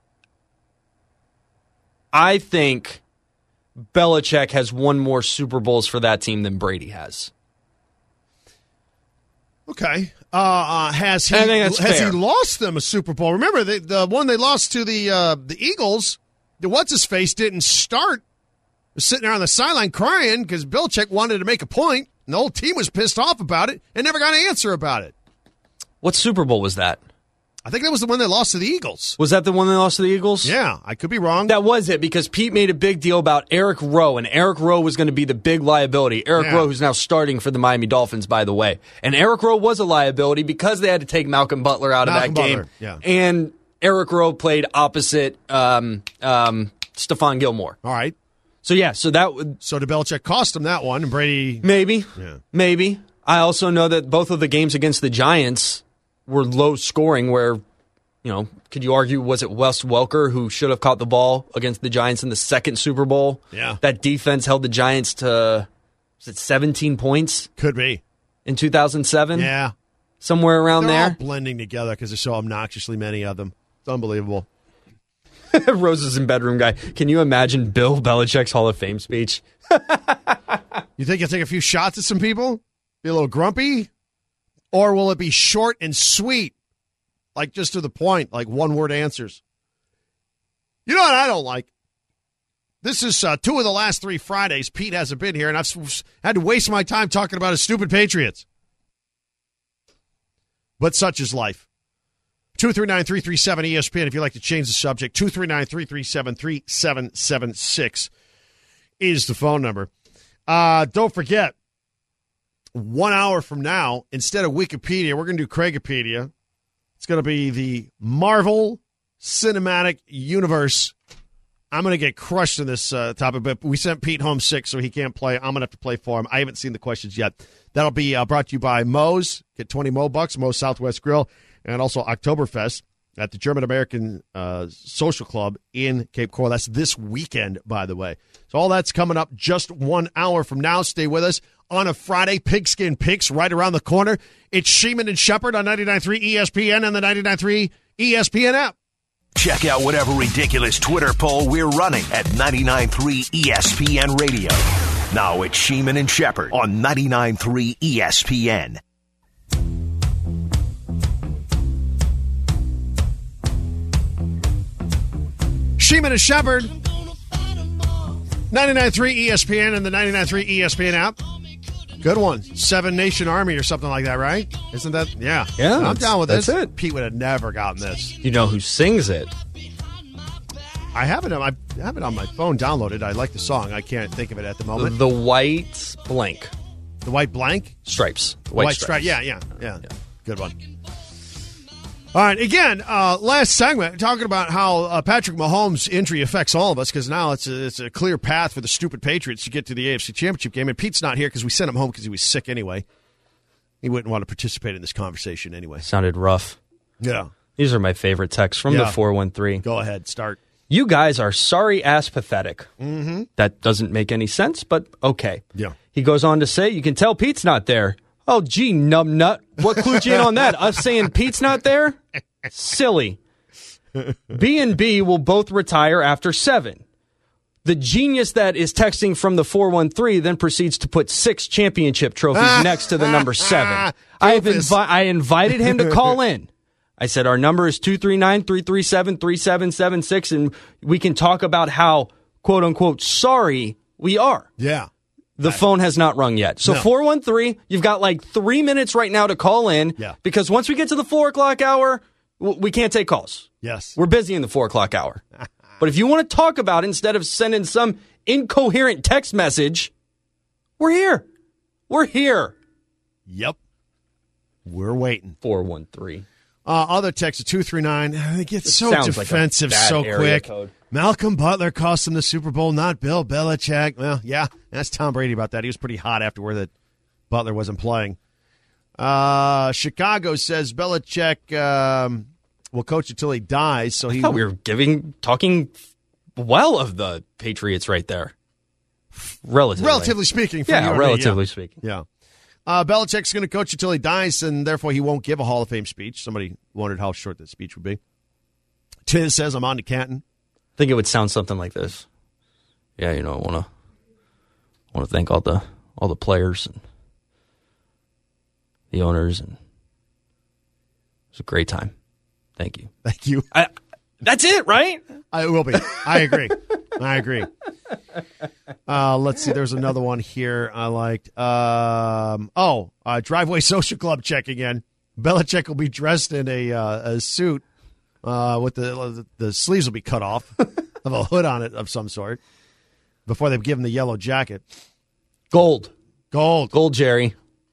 Speaker 3: I think Belichick has won more Super Bowls for that team than Brady has.
Speaker 2: Okay. Has he lost them a Super Bowl? Remember, the one they lost to the Eagles, the what's-his-face didn't start. Was sitting there on the sideline crying because Belichick wanted to make a point, and the whole team was pissed off about it and never got an answer about it.
Speaker 3: What Super Bowl was that?
Speaker 2: I think that was the one they lost to the Eagles.
Speaker 3: Was that the one they lost to the Eagles?
Speaker 2: Yeah, I could be wrong.
Speaker 3: That was it, because Pete made a big deal about Eric Rowe, and Eric Rowe was going to be the big liability. Eric Rowe, who's now starting for the Miami Dolphins, by the way. And Eric Rowe was a liability because they had to take Malcolm Butler out of that game.
Speaker 2: Yeah.
Speaker 3: And Eric Rowe played opposite Stephon Gilmore.
Speaker 2: All right.
Speaker 3: So, yeah, so that would...
Speaker 2: So did Belichick cost him that one, and Brady...
Speaker 3: Maybe.
Speaker 2: Yeah.
Speaker 3: Maybe. I also know that both of the games against the Giants were low scoring where, could you argue, was it Wes Welker who should have caught the ball against the Giants in the second Super Bowl?
Speaker 2: Yeah.
Speaker 3: That defense held the Giants to, 17 points?
Speaker 2: Could be.
Speaker 3: In 2007?
Speaker 2: Yeah.
Speaker 3: Somewhere around
Speaker 2: They're
Speaker 3: there?
Speaker 2: all blending together because there's so obnoxiously many of them. It's unbelievable.
Speaker 3: Roses and bedroom guy. Can you imagine Bill Belichick's Hall of Fame speech?
Speaker 2: You think he'll take a few shots at some people? Be a little grumpy? Or will it be short and sweet? Like just to the point, like one-word answers. You know what I don't like? This is 2 of the last 3 Fridays. Pete hasn't been here, and I've had to waste my time talking about his stupid Patriots. But such is life. 239-337-ESPN if you'd like to change the subject. 239-337-3776 is the phone number. Don't forget, 1 hour from now, instead of Wikipedia, we're going to do Craigopedia. It's going to be the Marvel Cinematic Universe. I'm going to get crushed in this topic, but we sent Pete home sick, so he can't play. I'm going to have to play for him. I haven't seen the questions yet. That'll be brought to you by Moe's. Get 20 Mo bucks, Moe's Southwest Grill, and also Oktoberfest at the German-American Social Club in Cape Coral. That's this weekend, by the way. So all that's coming up just 1 hour from now. Stay with us on a Friday. Pigskin Picks right around the corner. It's Sheeman and Shepherd on 99.3 ESPN and the 99.3 ESPN app.
Speaker 1: Check out whatever ridiculous Twitter poll we're running at 99.3 ESPN Radio. Now it's Sheeman and Shepherd on 99.3 ESPN.
Speaker 2: Sheeman and Shepherd, 99.3 ESPN and the 99.3 ESPN app. Good one. 7 Nation Army or something like that, right? Isn't that? Yeah.
Speaker 3: Yeah.
Speaker 2: I'm down with this.
Speaker 3: That's it.
Speaker 2: Pete would have never gotten this.
Speaker 3: You know who sings it?
Speaker 2: I have it on my phone downloaded. I like the song. I can't think of it at the moment.
Speaker 3: The White Blank.
Speaker 2: The White Blank?
Speaker 3: Stripes.
Speaker 2: White Stripe. Yeah. Good one. All right, again, last segment, talking about how Patrick Mahomes' injury affects all of us, because now it's a clear path for the stupid Patriots to get to the AFC Championship game. And Pete's not here because we sent him home because he was sick anyway. He wouldn't want to participate in this conversation anyway.
Speaker 3: Sounded rough.
Speaker 2: Yeah.
Speaker 3: These are my favorite texts from the 413.
Speaker 2: Go ahead, start.
Speaker 3: You guys are sorry-ass pathetic.
Speaker 2: Mm-hmm.
Speaker 3: That doesn't make any sense, but okay.
Speaker 2: Yeah.
Speaker 3: He goes on to say, you can tell Pete's not there. Oh, gee, numbnut. What clued you in on that? Us saying Pete's not there? Silly. B&B will both retire after 7. The genius that is texting from the 413 then proceeds to put 6 championship trophies next to the number 7. I invited him to call in. I said, our number is 239-337-3776, and we can talk about how, quote-unquote, sorry we are.
Speaker 2: Yeah.
Speaker 3: The phone has not rung yet. So 413, you've got like 3 minutes right now to call in.
Speaker 2: Yeah.
Speaker 3: Because once we get to the 4 o'clock hour, we can't take calls.
Speaker 2: Yes.
Speaker 3: We're busy in the 4 o'clock hour. But if you want to talk about it instead of sending some incoherent text message, we're here. We're here.
Speaker 2: Yep. We're waiting.
Speaker 3: 413.
Speaker 2: Other text of 239. They get so defensive
Speaker 3: like
Speaker 2: so quick.
Speaker 3: Code.
Speaker 2: Malcolm Butler cost them the Super Bowl, not Bill Belichick. Well, yeah, that's Tom Brady about that. He was pretty hot after that Butler wasn't playing. Chicago says Belichick will coach until he dies. So
Speaker 3: I thought we were talking well of the Patriots right there. Relatively
Speaker 2: speaking.
Speaker 3: Relatively speaking.
Speaker 2: Yeah. Belichick's going to coach until he dies, and therefore he won't give a Hall of Fame speech. Somebody wondered how short that speech would be. Tiz says, I'm on to Canton.
Speaker 3: I think it would sound something like this. Yeah, I want to thank all the players and the owners, and it was a great time. Thank you.
Speaker 2: Thank you.
Speaker 3: That's it, right?
Speaker 2: It will be. I agree. Let's see. There's another one here I liked. Driveway Social Club check again. Belichick will be dressed in a suit with the sleeves will be cut off of a hood on it of some sort before they give him the yellow jacket.
Speaker 3: Gold, Jerry.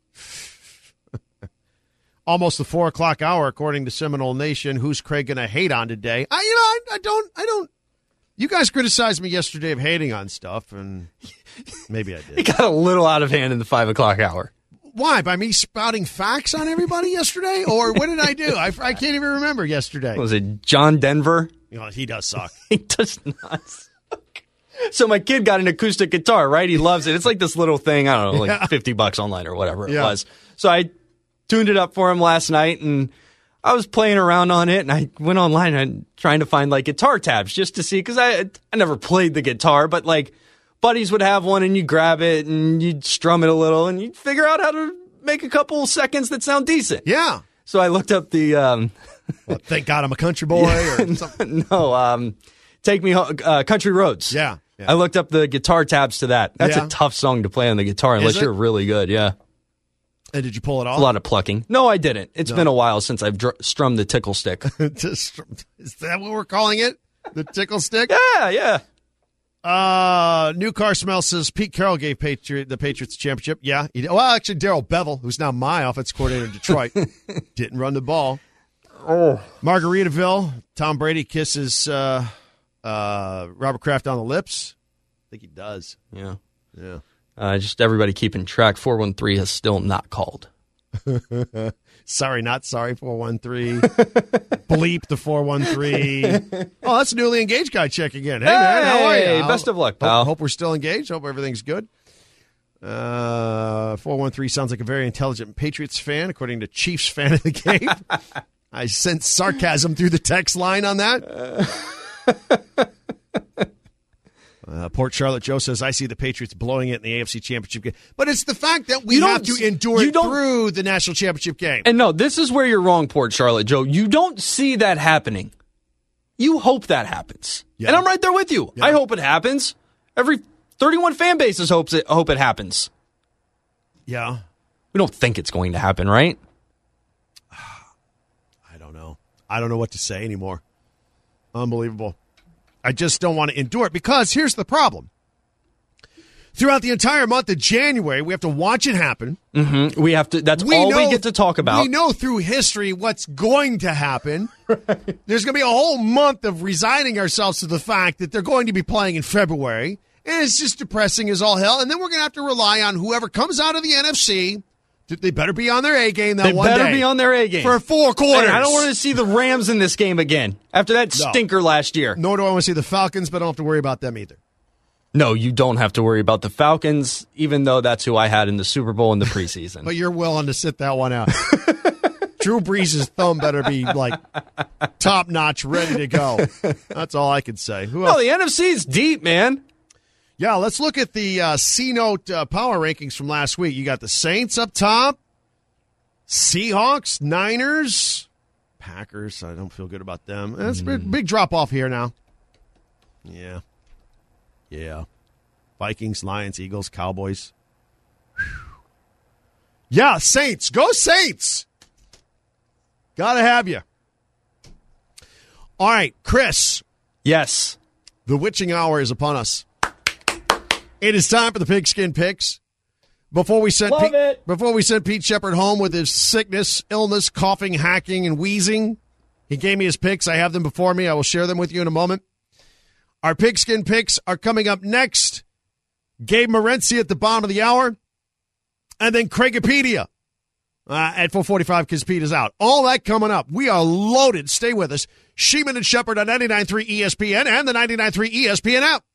Speaker 2: Almost the 4 o'clock hour, according to Seminole Nation. Who's Craig going to hate on today? I don't You guys criticized me yesterday of hating on stuff, and maybe I did.
Speaker 3: It got a little out of hand in the 5 o'clock hour.
Speaker 2: Why? By me spouting facts on everybody yesterday? Or what did I do? I can't even remember yesterday.
Speaker 3: What was it John Denver?
Speaker 2: He does suck.
Speaker 3: He does not suck. So my kid got an acoustic guitar, right? He loves it. It's like this little thing, I don't know, like $50 online or whatever it was. So I tuned it up for him last night, and I was playing around on it, and I went online and trying to find like guitar tabs just to see, because I never played the guitar, but like buddies would have one, and you grab it and you'd strum it a little, and you'd figure out how to make a couple seconds that sound decent.
Speaker 2: Yeah.
Speaker 3: So I looked up the
Speaker 2: well, thank God I'm a country boy or something.
Speaker 3: No, Take Me Home, Country Roads.
Speaker 2: Yeah.
Speaker 3: I looked up the guitar tabs to that. That's a tough song to play on the guitar unless you're really good. Yeah.
Speaker 2: And did you pull it off?
Speaker 3: A lot of plucking. No, I didn't. It's been a while since I've strummed the tickle stick.
Speaker 2: Is that what we're calling it? The tickle stick?
Speaker 3: Yeah.
Speaker 2: New car smell says Pete Carroll gave the Patriots the championship. Yeah. Well, actually, Darrell Bevel, who's now my offense coordinator in Detroit, didn't run the ball.
Speaker 3: Oh.
Speaker 2: Margaritaville, Tom Brady kisses Robert Kraft on the lips. I think he does.
Speaker 3: Yeah.
Speaker 2: Yeah.
Speaker 3: Just everybody keeping track. 413 has still not called.
Speaker 2: Sorry, not sorry, 413. Bleep the 413. Oh, that's a newly engaged guy checking in. Hey, man, how are you?
Speaker 3: Best of luck, pal.
Speaker 2: Hope we're still engaged. Hope everything's good. 413 sounds like a very intelligent Patriots fan, according to Chiefs fan of the game. I sense sarcasm through the text line on that. Port Charlotte Joe says, I see the Patriots blowing it in the AFC Championship game. But it's the fact that we have to endure it through the National Championship game.
Speaker 3: And no, this is where you're wrong, Port Charlotte Joe. You don't see that happening. You hope that happens. Yeah. And I'm right there with you. Yeah. I hope it happens. Every 31 fan bases hope it happens.
Speaker 2: Yeah.
Speaker 3: We don't think it's going to happen, right?
Speaker 2: I don't know. I don't know what to say anymore. Unbelievable. I just don't want to endure it, because here's the problem. Throughout the entire month of January, we have to watch it happen.
Speaker 3: Mm-hmm. We have to. That's all we get to talk about.
Speaker 2: We know through history what's going to happen. Right. There's going to be a whole month of resigning ourselves to the fact that they're going to be playing in February, and it's just depressing as all hell. And then we're going to have to rely on whoever comes out of the NFC. They better be on their A game that one day. They better
Speaker 3: be on their A game.
Speaker 2: For 4 quarters.
Speaker 3: And I don't want to see the Rams in this game again after that stinker last year.
Speaker 2: Nor do I want to see the Falcons, but I don't have to worry about them either.
Speaker 3: No, you don't have to worry about the Falcons, even though that's who I had in the Super Bowl in the preseason.
Speaker 2: But you're willing to sit that one out. Drew Brees' thumb better be, like, top-notch, ready to go. That's all I can say. Who else?
Speaker 3: No, the NFC's deep, man.
Speaker 2: Yeah, let's look at the C-Note power rankings from last week. You got the Saints up top, Seahawks, Niners, Packers. I don't feel good about them. That's a big drop-off here now. Yeah. Vikings, Lions, Eagles, Cowboys. Whew. Yeah, Saints. Go Saints. Gotta have you. All right, Chris.
Speaker 3: Yes.
Speaker 2: The witching hour is upon us. It is time for the Pigskin Picks. Before we sent Pete Shepard home with his sickness, illness, coughing, hacking, and wheezing, he gave me his picks. I have them before me. I will share them with you in a moment. Our Pigskin Picks are coming up next. Gabe Morency at the bottom of the hour. And then Craigopedia at 4:45 because Pete is out. All that coming up. We are loaded. Stay with us. Sheeman and Shepard on 99.3 ESPN and the 99.3 ESPN app.